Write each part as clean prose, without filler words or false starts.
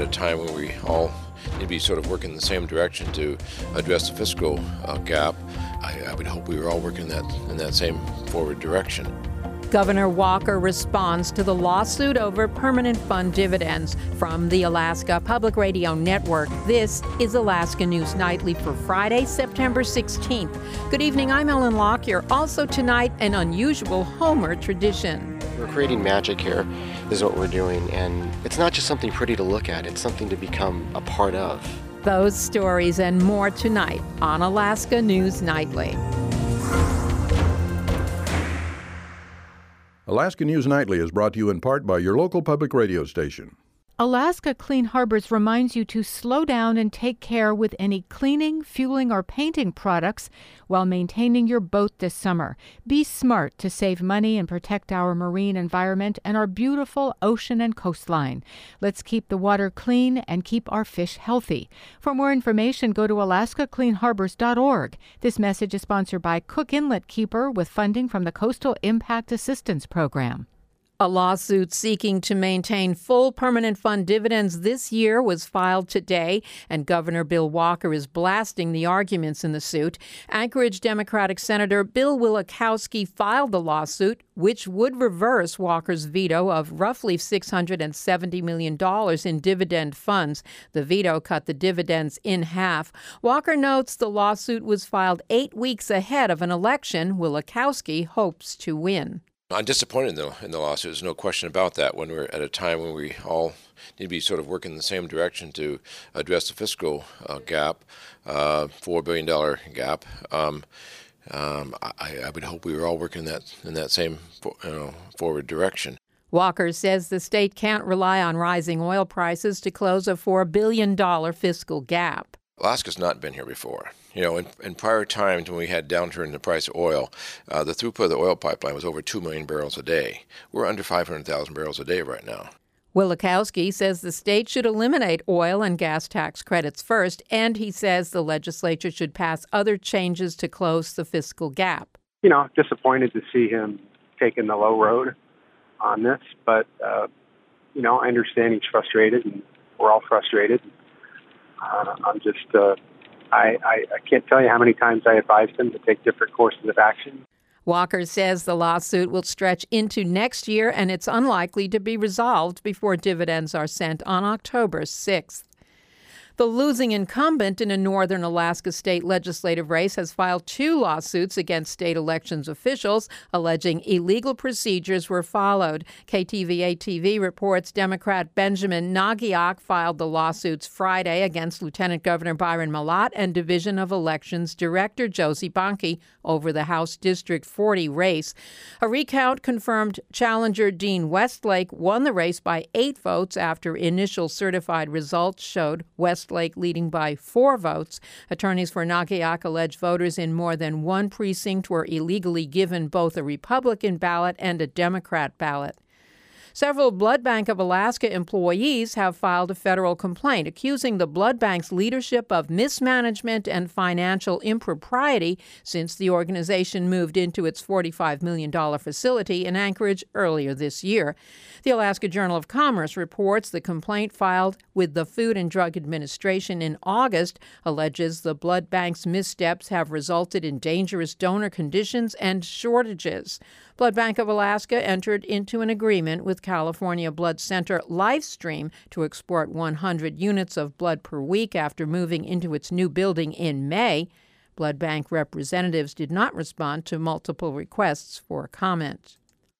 a time when we all need to be sort of working in the same direction to address the fiscal gap. I would hope we were all working in that same forward direction. Governor Walker responds to the lawsuit over permanent fund dividends. From the Alaska Public Radio Network, this is Alaska News Nightly for Friday, September 16th. Good evening, I'm Ellen Lockyer. Also tonight, an unusual Homer tradition. We're creating magic here, is what we're doing, and it's not just something pretty to look at, it's something to become a part of. Those stories and more tonight on Alaska News Nightly. Alaska News Nightly is brought to you in part by your local public radio station. Alaska Clean Harbors reminds you to slow down and take care with any cleaning, fueling, or painting products while maintaining your boat this summer. Be smart to save money and protect our marine environment and our beautiful ocean and coastline. Let's keep the water clean and keep our fish healthy. For more information, go to alaskacleanharbors.org. This message is sponsored by Cook Inlet Keeper with funding from the Coastal Impact Assistance Program. A lawsuit seeking to maintain full permanent fund dividends this year was filed today, and Governor Bill Walker is blasting the arguments in the suit. Anchorage Democratic Senator Bill Wielechowski filed the lawsuit, which would reverse Walker's veto of roughly $670 million in dividend funds. The veto cut the dividends in half. Walker notes the lawsuit was filed 8 weeks ahead of an election Wielechowski hopes to win. I'm disappointed, though, in the lawsuit. There's no question about that. When we're at a time when we all need to be sort of working in the same direction to address the fiscal gap, $4 billion gap, I would hope we were all working in that same forward direction. Walker says the state can't rely on rising oil prices to close a $4 billion fiscal gap. Alaska's not been here before. In prior times when we had downturn in the price of oil, the throughput of the oil pipeline was over 2 million barrels a day. We're under 500,000 barrels a day right now. Wielechowski says the state should eliminate oil and gas tax credits first, and he says the legislature should pass other changes to close the fiscal gap. Disappointed to see him taking the low road on this, but, I understand he's frustrated, and we're all frustrated. I'm just, I can't tell you how many times I advised him to take different courses of action. Walker says the lawsuit will stretch into next year, and it's unlikely to be resolved before dividends are sent on October 6th. The losing incumbent in a northern Alaska state legislative race has filed 2 lawsuits against state elections officials, alleging illegal procedures were followed. KTVA-TV reports Democrat Benjamin Nagiak filed the lawsuits Friday against Lieutenant Governor Byron Malat and Division of Elections Director Josie Bonke over the House District 40 race. A recount confirmed challenger Dean Westlake won the race by 8 votes after initial certified results showed Westlake leading by 4 votes. Attorneys for Nagiak allege voters in more than one precinct were illegally given both a Republican ballot and a Democrat ballot. Several Blood Bank of Alaska employees have filed a federal complaint accusing the blood bank's leadership of mismanagement and financial impropriety since the organization moved into its $45 million facility in Anchorage earlier this year. The Alaska Journal of Commerce reports the complaint filed with the Food and Drug Administration in August alleges the blood bank's missteps have resulted in dangerous donor conditions and shortages. Blood Bank of Alaska entered into an agreement with California Blood Center Lifestream to export 100 units of blood per week after moving into its new building in May. Blood Bank representatives did not respond to multiple requests for comment.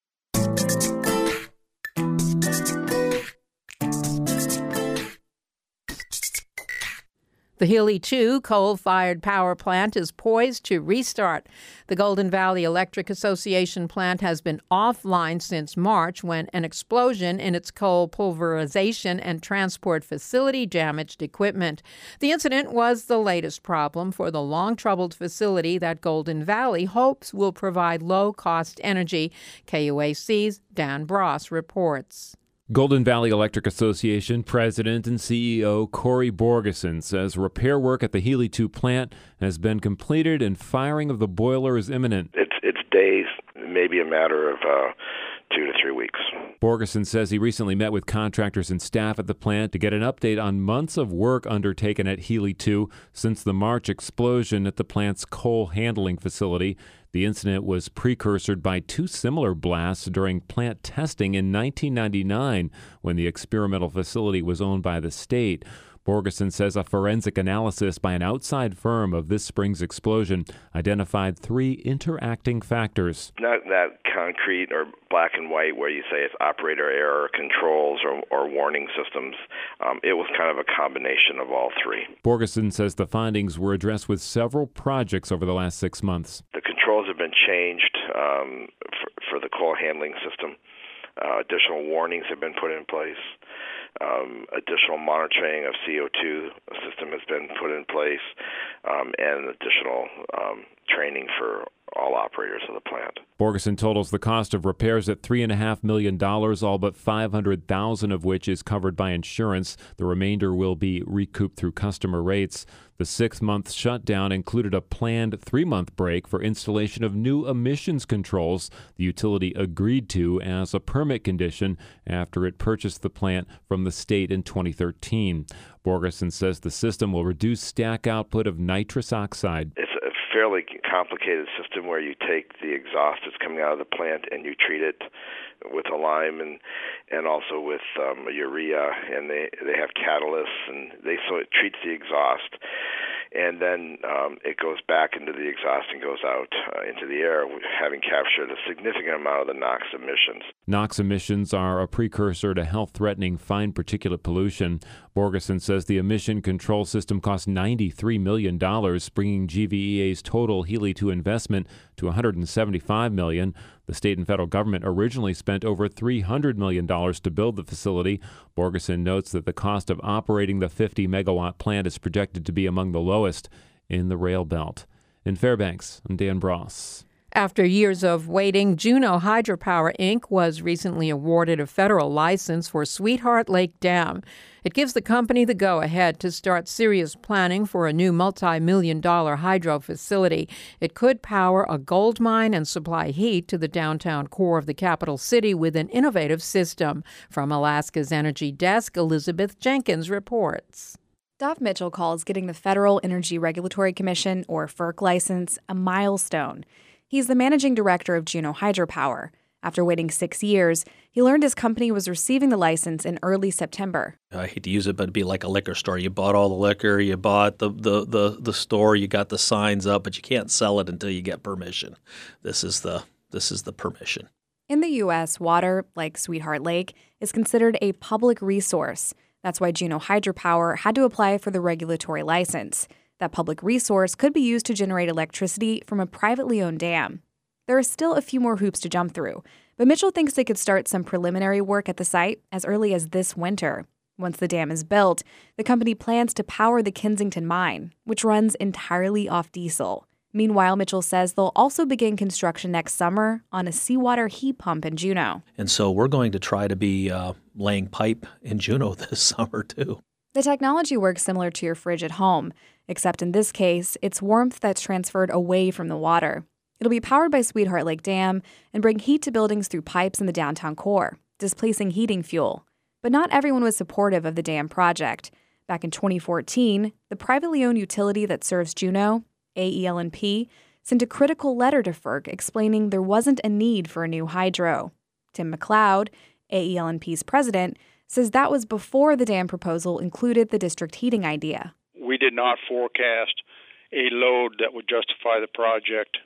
The Hilli 2 coal-fired power plant is poised to restart. The Golden Valley Electric Association plant has been offline since March when an explosion in its coal pulverization and transport facility damaged equipment. The incident was the latest problem for the long-troubled facility that Golden Valley hopes will provide low-cost energy. KUAC's Dan Bross reports. Golden Valley Electric Association President and CEO Corey Borgeson says repair work at the Hilli 2 plant has been completed and firing of the boiler is imminent. It's days, maybe a matter of 2 to 3 weeks. Borgeson says he recently met with contractors and staff at the plant to get an update on months of work undertaken at Healy 2 since the March explosion at the plant's coal handling facility. The incident was precursored by 2 similar blasts during plant testing in 1999 when the experimental facility was owned by the state. Borgeson says a forensic analysis by an outside firm of this spring's explosion identified 3 interacting factors. Not that concrete or black and white where you say it's operator error, controls, or warning systems. It was kind of a combination of all 3. Borgeson says the findings were addressed with several projects over the last 6 months. The controls have been changed for the coal handling system. Additional warnings have been put in place. Additional monitoring of CO2 system has been put in place, and additional training for all operators of the plant. Borgeson totals the cost of repairs at $3.5 million, all but $500,000 of which is covered by insurance. The remainder will be recouped through customer rates. The 6-month shutdown included a planned 3-month break for installation of new emissions controls the utility agreed to as a permit condition after it purchased the plant from the state in 2013. Borgeson says the system will reduce stack output of nitrous oxide. It's a fairly complicated system where you take the exhaust that's coming out of the plant and you treat it with a lime and also with a urea, and they have catalysts, and so it treats the exhaust, and then it goes back into the exhaust and goes out into the air, having captured a significant amount of the NOx emissions. NOx emissions are a precursor to health-threatening fine particulate pollution. Borgeson says the emission control system cost $93 million, bringing GVEA's total Healy 2 investment to $175 million. The state and federal government originally spent over $300 million to build the facility. Borgeson notes that the cost of operating the 50-megawatt plant is projected to be among the lowest in the rail belt. In Fairbanks, I'm Dan Bross. After years of waiting, Juneau Hydropower, Inc. was recently awarded a federal license for Sweetheart Lake Dam. It gives the company the go-ahead to start serious planning for a new multi-million-dollar hydro facility. It could power a gold mine and supply heat to the downtown core of the capital city with an innovative system. From Alaska's Energy Desk, Elizabeth Jenkins reports. Duff Mitchell calls getting the Federal Energy Regulatory Commission, or FERC, license a milestone. He's the managing director of Juneau Hydropower. After waiting 6 years, he learned his company was receiving the license in early September. I hate to use it, but it'd be like a liquor store. You bought all the liquor, you bought the store, you got the signs up, but you can't sell it until you get permission. This is the permission. In the U.S., water, like Sweetheart Lake, is considered a public resource. That's why Juneau Hydropower had to apply for the regulatory license. That public resource could be used to generate electricity from a privately owned dam. There are still a few more hoops to jump through, but Mitchell thinks they could start some preliminary work at the site as early as this winter. Once the dam is built, the company plans to power the Kensington mine, which runs entirely off diesel. Meanwhile, Mitchell says they'll also begin construction next summer on a seawater heat pump in Juneau. And so we're going to try to be laying pipe in Juneau this summer, too. The technology works similar to your fridge at home, except in this case, it's warmth that's transferred away from the water. It'll be powered by Sweetheart Lake Dam and bring heat to buildings through pipes in the downtown core, displacing heating fuel. But not everyone was supportive of the dam project. Back in 2014, the privately owned utility that serves Juneau, AEL&P, sent a critical letter to FERC explaining there wasn't a need for a new hydro. Tim McLeod, AEL&P's president, says that was before the dam proposal included the district heating idea. We did not forecast a load that would justify the project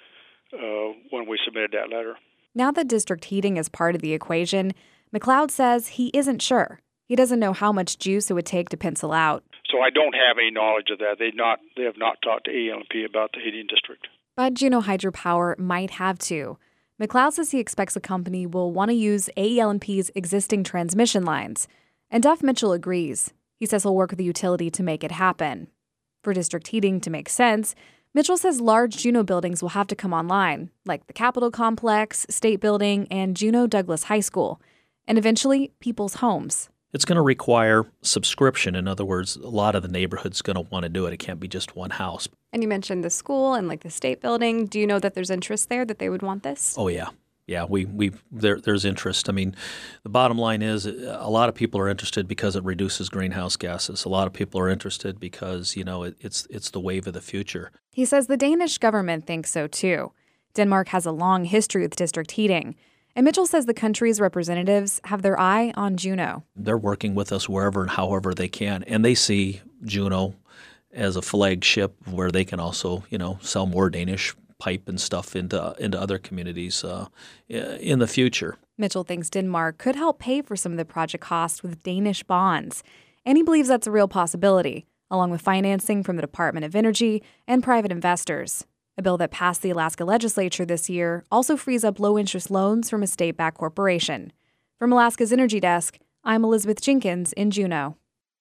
when we submitted that letter. Now that district heating is part of the equation, McLeod says he isn't sure. He doesn't know how much juice it would take to pencil out. So I don't have any knowledge of that. They have not talked to AEL&P about the heating district. But Juneau Hydropower might have to. McLeod says he expects the company will want to use AEL&P's existing transmission lines. And Duff Mitchell agrees. He says he'll work with the utility to make it happen. For district heating to make sense, Mitchell says large Juneau buildings will have to come online, like the Capitol Complex, State Building, and Juneau Douglas High School, and eventually people's homes. It's going to require subscription. In other words, a lot of the neighborhood's going to want to do it. It can't be just one house. And you mentioned the school and like the State Building. Do you know that there's interest there that they would want this? Oh, yeah. Yeah, there's interest. I mean, the bottom line is a lot of people are interested because it reduces greenhouse gases. A lot of people are interested because, it's the wave of the future. He says the Danish government thinks so too. Denmark has a long history with district heating. And Mitchell says the country's representatives have their eye on Juneau. They're working with us wherever and however they can. And they see Juneau as a flagship where they can also, sell more Danish pipe and stuff into other communities in the future. Mitchell thinks Denmark could help pay for some of the project costs with Danish bonds. And he believes that's a real possibility, along with financing from the Department of Energy and private investors. A bill that passed the Alaska legislature this year also frees up low-interest loans from a state-backed corporation. From Alaska's Energy Desk, I'm Elizabeth Jenkins in Juneau.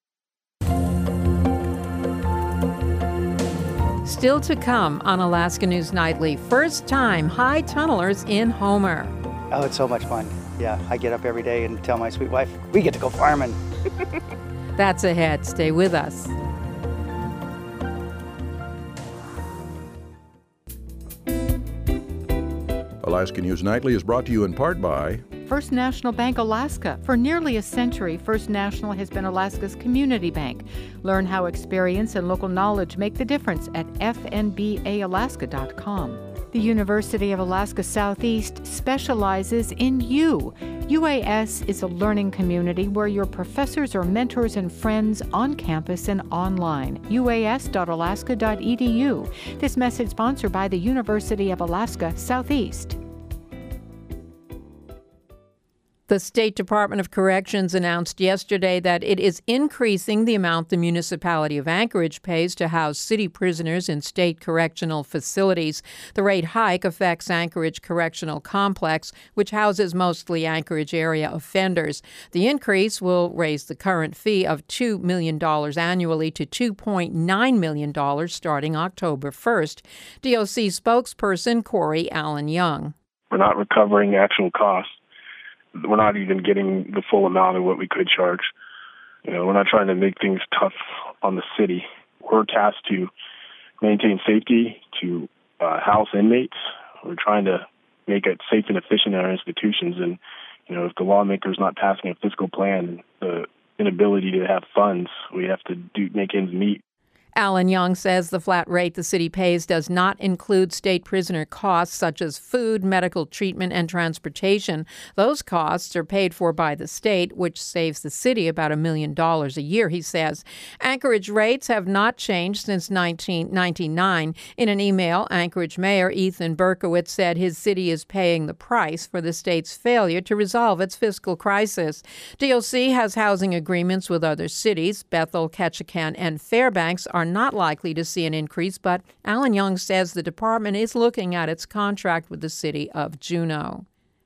Still to come on Alaska News Nightly, first time high tunnelers in Homer. Oh, it's so much fun. Yeah, I get up every day and tell my sweet wife, we get to go farming. That's ahead. Stay with us. Alaska News Nightly is brought to you in part by First National Bank Alaska. For nearly a century, First National has been Alaska's community bank. Learn how experience and local knowledge make the difference at fnbaalaska.com. The University of Alaska Southeast specializes in you. UAS is a learning community where your professors are mentors and friends on campus and online. uas.alaska.edu. This message sponsored by the University of Alaska Southeast. The State Department of Corrections announced yesterday that it is increasing the amount the municipality of Anchorage pays to house city prisoners in state correctional facilities. The rate hike affects Anchorage Correctional Complex, which houses mostly Anchorage area offenders. The increase will raise the current fee of $2 million annually to $2.9 million starting October 1st. DOC spokesperson Corey Allen Young. We're not recovering actual costs. We're not even getting the full amount of what we could charge. We're not trying to make things tough on the city. We're tasked to maintain safety, to house inmates. We're trying to make it safe and efficient in our institutions. And, if the lawmaker's not passing a fiscal plan, the inability to have funds, we have to make ends meet. Allen Young says the flat rate the city pays does not include state prisoner costs such as food, medical treatment, and transportation. Those costs are paid for by the state, which saves the city about $1 million a year, he says. Anchorage rates have not changed since 1999. In an email, Anchorage Mayor Ethan Berkowitz said his city is paying the price for the state's failure to resolve its fiscal crisis. DOC has housing agreements with other cities. Bethel, Ketchikan, and Fairbanks are not likely to see an increase, but Allen Young says the department is looking at its contract with the city of Juneau.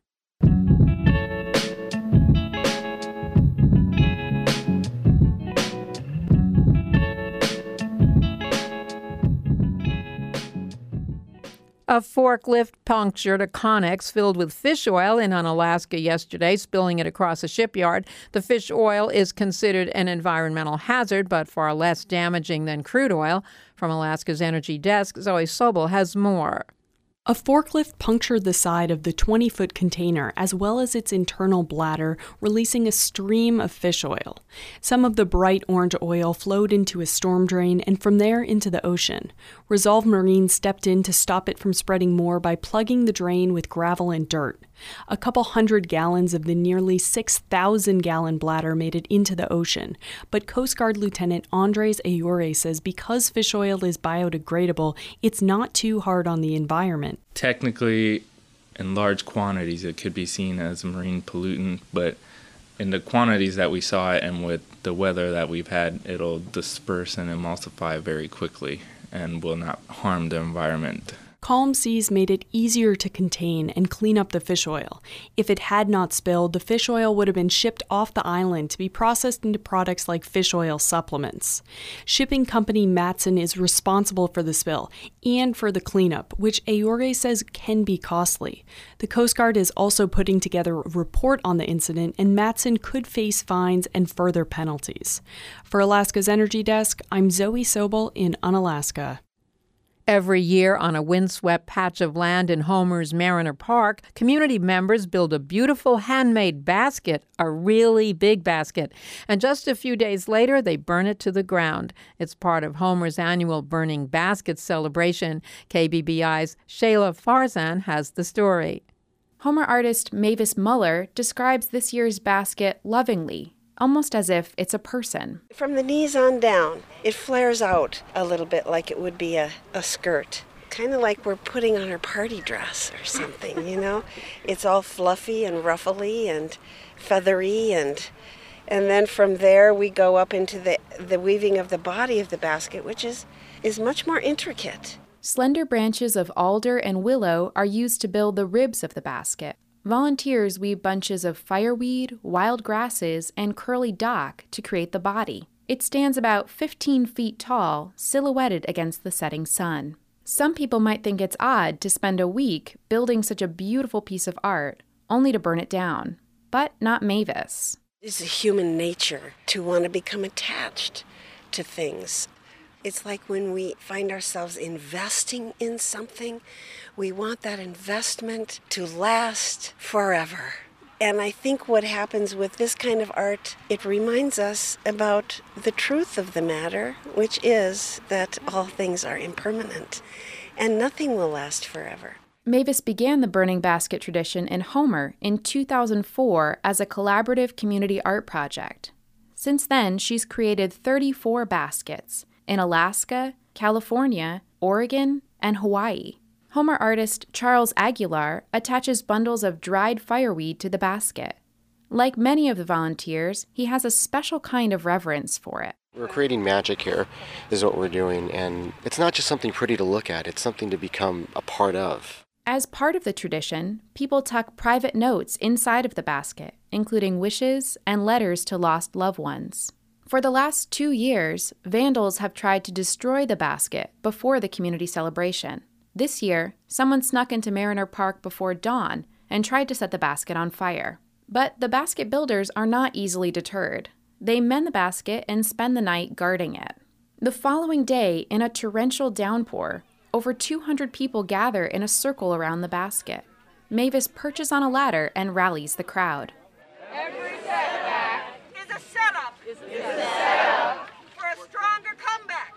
A forklift punctured a Connex filled with fish oil in Unalaska yesterday, spilling it across a shipyard. The fish oil is considered an environmental hazard, but far less damaging than crude oil. From Alaska's Energy Desk, Zoe Sobel has more. A forklift punctured the side of the 20-foot container as well as its internal bladder, releasing a stream of fish oil. Some of the bright orange oil flowed into a storm drain and from there into the ocean. Resolve Marine stepped in to stop it from spreading more by plugging the drain with gravel and dirt. A couple hundred gallons of the nearly 6,000-gallon bladder made it into the ocean, but Coast Guard Lieutenant Andres Ayure says because fish oil is biodegradable, it's not too hard on the environment. Technically, in large quantities, it could be seen as a marine pollutant, but in the quantities that we saw it and with the weather that we've had, it'll disperse and emulsify very quickly and will not harm the environment. Calm seas made it easier to contain and clean up the fish oil. If it had not spilled, the fish oil would have been shipped off the island to be processed into products like fish oil supplements. Shipping company Matson is responsible for the spill and for the cleanup, which Ayore says can be costly. The Coast Guard is also putting together a report on the incident, and Matson could face fines and further penalties. For Alaska's Energy Desk, I'm Zoe Sobel in Unalaska. Every year on a windswept patch of land in Homer's Mariner Park, community members build a beautiful handmade basket, a really big basket, and just a few days later they burn it to the ground. It's part of Homer's annual Burning Baskets celebration. KBBI's Shayla Farzan has the story. Homer artist Mavis Muller describes this year's basket lovingly, almost as if it's a person. From the knees on down, it flares out a little bit like it would be a skirt. Kind of like we're putting on our party dress or something, you know? It's all fluffy and ruffly and feathery, and then from there we go up into the weaving of the body of the basket, which is much more intricate. Slender branches of alder and willow are used to build the ribs of the basket. Volunteers weave bunches of fireweed, wild grasses, and curly dock to create the body. It stands about 15 feet tall, silhouetted against the setting sun. Some people might think it's odd to spend a week building such a beautiful piece of art, only to burn it down. But not Mavis. It's a human nature to want to become attached to things. It's like when we find ourselves investing in something, we want that investment to last forever. And I think what happens with this kind of art, it reminds us about the truth of the matter, which is that all things are impermanent and nothing will last forever. Mavis began the burning basket tradition in Homer in 2004 as a collaborative community art project. Since then, she's created 34 baskets in Alaska, California, Oregon, and Hawaii. Homer artist Charles Aguilar attaches bundles of dried fireweed to the basket. Like many of the volunteers, he has a special kind of reverence for it. We're creating magic here, is what we're doing, and it's not just something pretty to look at, it's something to become a part of. As part of the tradition, people tuck private notes inside of the basket, including wishes and letters to lost loved ones. For the last 2 years, vandals have tried to destroy the basket before the community celebration. This year, someone snuck into Mariner Park before dawn and tried to set the basket on fire. But the basket builders are not easily deterred. They mend the basket and spend the night guarding it. The following day, in a torrential downpour, over 200 people gather in a circle around the basket. Mavis perches on a ladder and rallies the crowd. Every setback is a setup. Is a setup for a stronger comeback.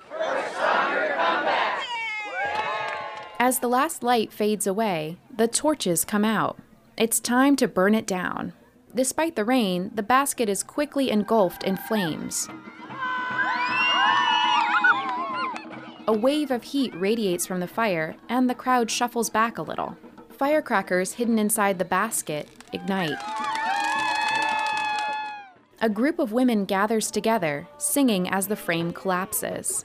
As the last light fades away, the torches come out. It's time to burn it down. Despite the rain, the basket is quickly engulfed in flames. A wave of heat radiates from the fire, and the crowd shuffles back a little. Firecrackers hidden inside the basket ignite. A group of women gathers together, singing as the frame collapses.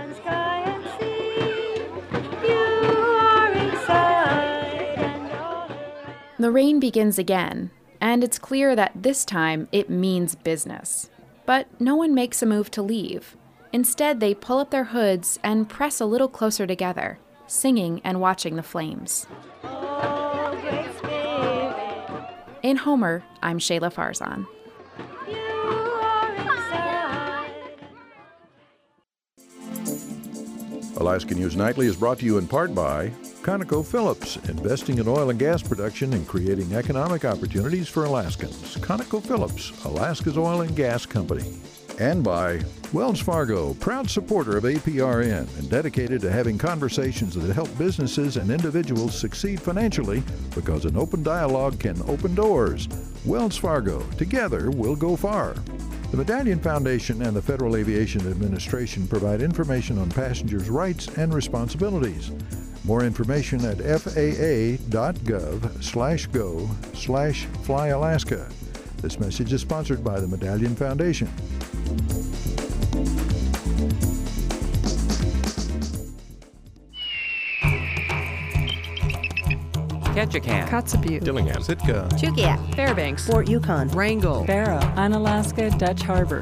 The rain begins again, and it's clear that this time it means business. But no one makes a move to leave. Instead, they pull up their hoods and press a little closer together, singing and watching the flames. In Homer, I'm Shayla Farzan. Alaska News Nightly is brought to you in part by ConocoPhillips, investing in oil and gas production and creating economic opportunities for Alaskans. ConocoPhillips, Alaska's oil and gas company. And by Wells Fargo, proud supporter of APRN and dedicated to having conversations that help businesses and individuals succeed financially, because an open dialogue can open doors. Wells Fargo, together we'll go far. The Medallion Foundation and the Federal Aviation Administration provide information on passengers' rights and responsibilities. More information at faa.gov/go/flyalaska. This message is sponsored by the Medallion Foundation. Ketchikan, Kotzebue, Dillingham, Sitka, Chugiak, Fairbanks, Fort Yukon, Wrangell, Barrow, Unalaska, Dutch Harbor.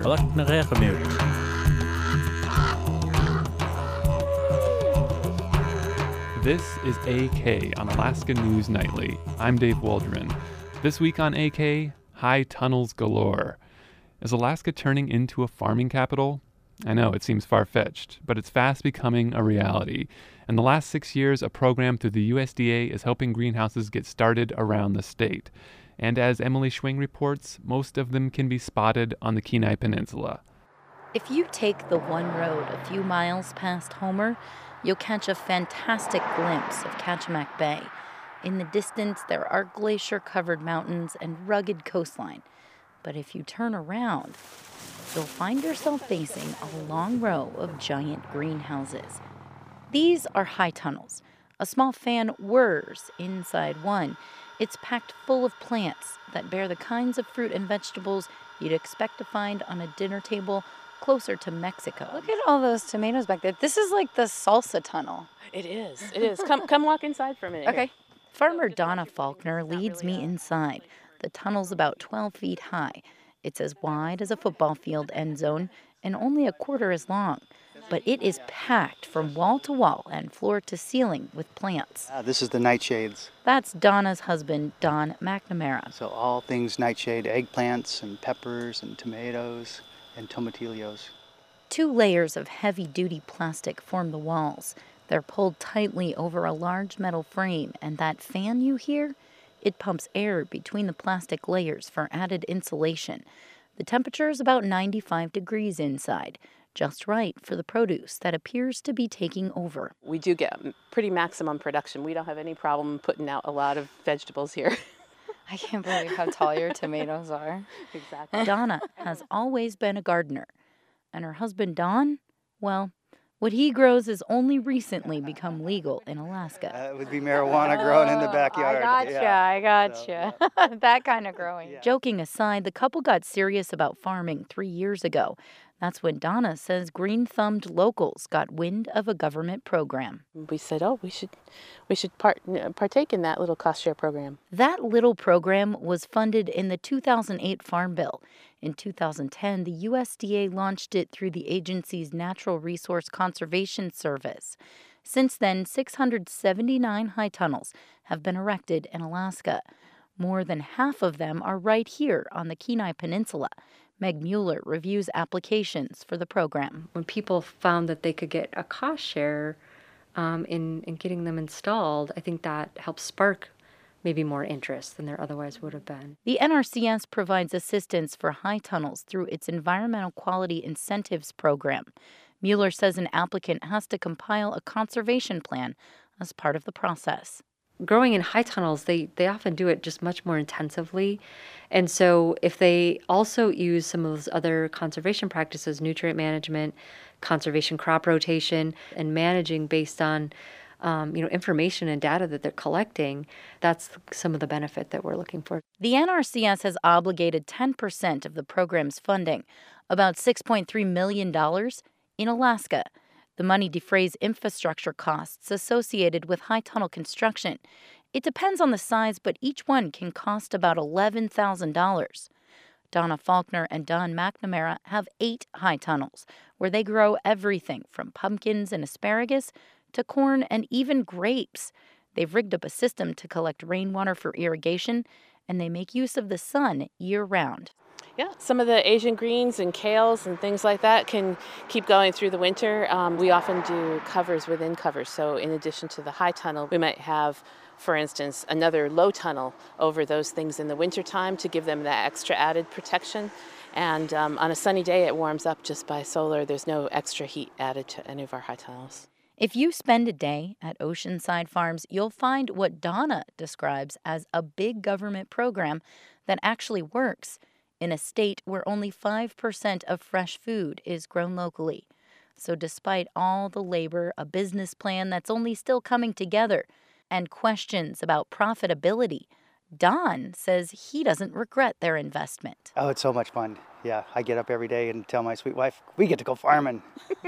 This is AK on Alaska News Nightly. I'm Dave Waldron. This week on AK, high tunnels galore. Is Alaska turning into a farming capital? I know, it seems far-fetched, but it's fast becoming a reality. In the last 6 years, a program through the USDA is helping greenhouses get started around the state. And as Emily Schwing reports, most of them can be spotted on the Kenai Peninsula. If you take the one road a few miles past Homer, you'll catch a fantastic glimpse of Kachemak Bay. In the distance, there are glacier-covered mountains and rugged coastline. But if you turn around, you'll find yourself facing a long row of giant greenhouses. These are high tunnels. A small fan whirs inside one. It's packed full of plants that bear the kinds of fruit and vegetables you'd expect to find on a dinner table closer to Mexico. Look at all those tomatoes back there. This is like the salsa tunnel. It is. It is. Come walk inside for a minute. Okay. Farmer Donna Faulkner leads me inside. The tunnel's about 12 feet high. It's as wide as a football field end zone and only a quarter as long. But it is packed from wall to wall and floor to ceiling with plants. This is the nightshades. That's Donna's husband, Don McNamara. So all things nightshade, eggplants and peppers and tomatoes and tomatillos. 2 layers of heavy-duty plastic form the walls. They're pulled tightly over a large metal frame, and that fan you hear? It pumps air between the plastic layers for added insulation. The temperature is about 95 degrees inside, just right for the produce that appears to be taking over. We do get pretty maximum production. We don't have any problem putting out a lot of vegetables here. I can't believe how tall your tomatoes are. Exactly. Donna has always been a gardener, and her husband Don, well, what he grows has only recently become legal in Alaska. It would be marijuana grown in the backyard. I gotcha. That kind of growing. Yeah. Joking aside, the couple got serious about farming 3 years ago. That's when Donna says green-thumbed locals got wind of a government program. We said, we should partake in that little cost share program. That little program was funded in the 2008 Farm Bill. In 2010, the USDA launched it through the agency's Natural Resource Conservation Service. Since then, 679 high tunnels have been erected in Alaska. More than half of them are right here on the Kenai Peninsula. Meg Mueller reviews applications for the program. When people found that they could get a cost share in getting them installed, I think that helps spark maybe more interest than there otherwise would have been. The NRCS provides assistance for high tunnels through its Environmental Quality Incentives program. Mueller says an applicant has to compile a conservation plan as part of the process. Growing in high tunnels, they often do it just much more intensively. And so if they also use some of those other conservation practices, nutrient management, conservation crop rotation, and managing based on information and data that they're collecting, that's some of the benefit that we're looking for. The NRCS has obligated 10% of the program's funding, about $6.3 million, in Alaska. The money defrays infrastructure costs associated with high tunnel construction. It depends on the size, but each one can cost about $11,000. Donna Faulkner and Don McNamara have 8 high tunnels, where they grow everything from pumpkins and asparagus to corn and even grapes. They've rigged up a system to collect rainwater for irrigation, and they make use of the sun year-round. Yeah, some of the Asian greens and kales and things like that can keep going through the winter. We often do covers within covers. So in addition to the high tunnel, we might have, for instance, another low tunnel over those things in the wintertime to give them that extra added protection. And on a sunny day, it warms up just by solar. There's no extra heat added to any of our high tunnels. If you spend a day at Oceanside Farms, you'll find what Donna describes as a big government program that actually works in a state where only 5% of fresh food is grown locally. So despite all the labor, a business plan that's only still coming together, and questions about profitability, Don says he doesn't regret their investment. Oh, it's so much fun. Yeah, I get up every day and tell my sweet wife, we get to go farming.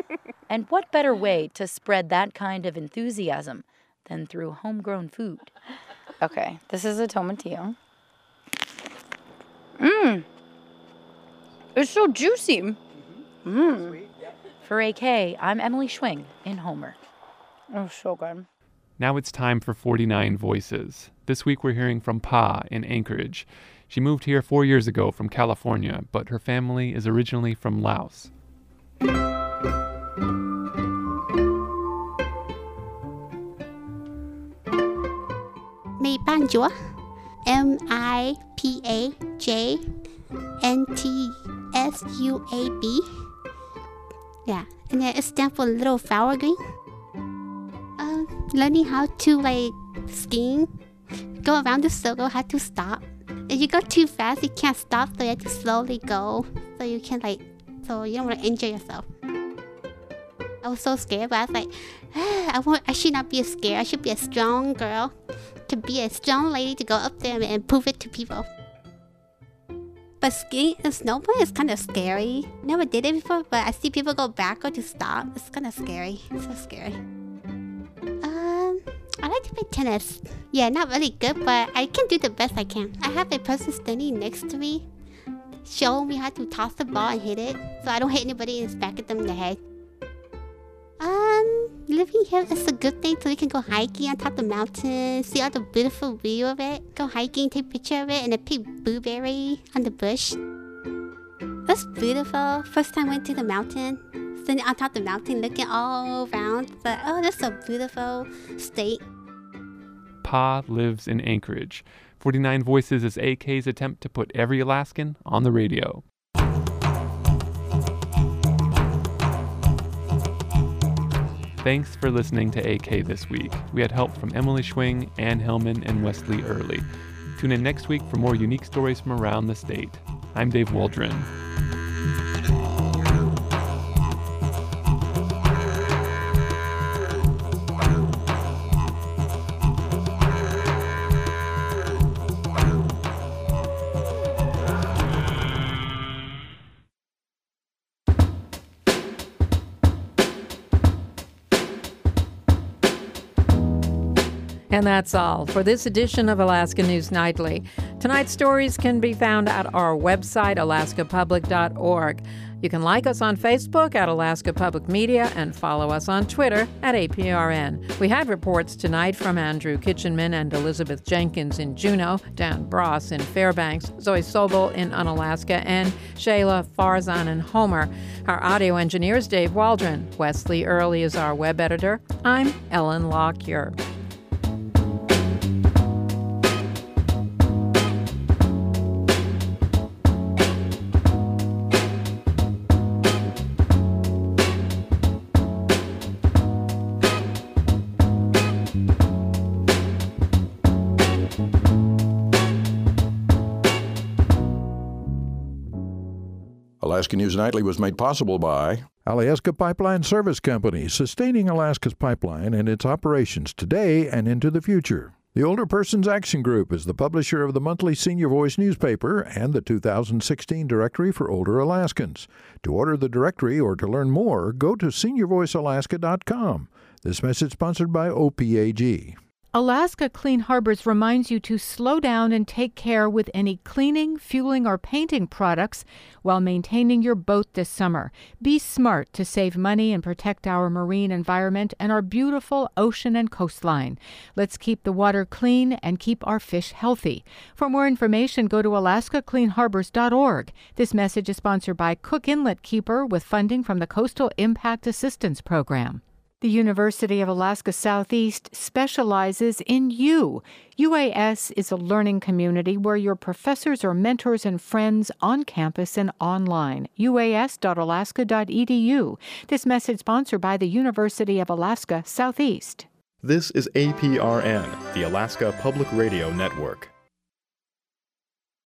And what better way to spread that kind of enthusiasm than through homegrown food? Okay, this is a tomatillo. It's so juicy. For AK, I'm Emily Schwing in Homer. Oh, so good. Now it's time for 49 Voices. This week we're hearing from Pa in Anchorage. She moved here 4 years ago from California, but her family is originally from Laos. Mipajua, MIPAJNTSUAB. Yeah, and then it stands for little flower green. Learning how to skiing, go around the circle, how to stop. If you go too fast, you can't stop, so you have to slowly go, so you can so you don't want to injure yourself. I was so scared, but I was like, I should not be scared. I should be a strong girl, to be a strong lady to go up there and prove it to people. But skiing and snowboarding is kind of scary. Never did it before, but I see people go backward to stop. It's kind of scary. It's so scary. I like to play tennis. Yeah, not really good, but I can do the best I can. I have a person standing next to me, showing me how to toss the ball and hit it, so I don't hit anybody and smack them in the head. Living here is a good thing, so we can go hiking on top of the mountain, see all the beautiful view of it, go hiking, take a picture of it, and a big blueberry on the bush. That's beautiful. First time I went to the mountain, standing on top of the mountain, looking all around, but that's a beautiful state. Pa lives in Anchorage. 49 Voices is AK's attempt to put every Alaskan on the radio. Thanks for listening to AK this week. We had help from Emily Schwing, Ann Hellman, and Wesley Early. Tune in next week for more unique stories from around the state. I'm Dave Waldron. And that's all for this edition of Alaska News Nightly. Tonight's stories can be found at our website, alaskapublic.org. You can like us on Facebook at Alaska Public Media and follow us on Twitter at APRN. We had reports tonight from Andrew Kitchenman and Elizabeth Jenkins in Juneau, Dan Bross in Fairbanks, Zoe Sobel in Unalaska, and Shayla Farzan in Homer. Our audio engineer is Dave Waldron. Wesley Early is our web editor. I'm Ellen Lockyer. Alaska News Nightly was made possible by Alaska Pipeline Service Company, sustaining Alaska's pipeline and its operations today and into the future. The Older Persons Action Group is the publisher of the monthly Senior Voice newspaper and the 2016 Directory for Older Alaskans. To order the directory or to learn more, go to seniorvoicealaska.com. This message sponsored by OPAG. Alaska Clean Harbors reminds you to slow down and take care with any cleaning, fueling, or painting products while maintaining your boat this summer. Be smart to save money and protect our marine environment and our beautiful ocean and coastline. Let's keep the water clean and keep our fish healthy. For more information, go to alaskacleanharbors.org. This message is sponsored by Cook Inlet Keeper with funding from the Coastal Impact Assistance Program. The University of Alaska Southeast specializes in you. UAS is a learning community where your professors are mentors and friends on campus and online. uas.alaska.edu. This message sponsored by the University of Alaska Southeast. This is APRN, the Alaska Public Radio Network.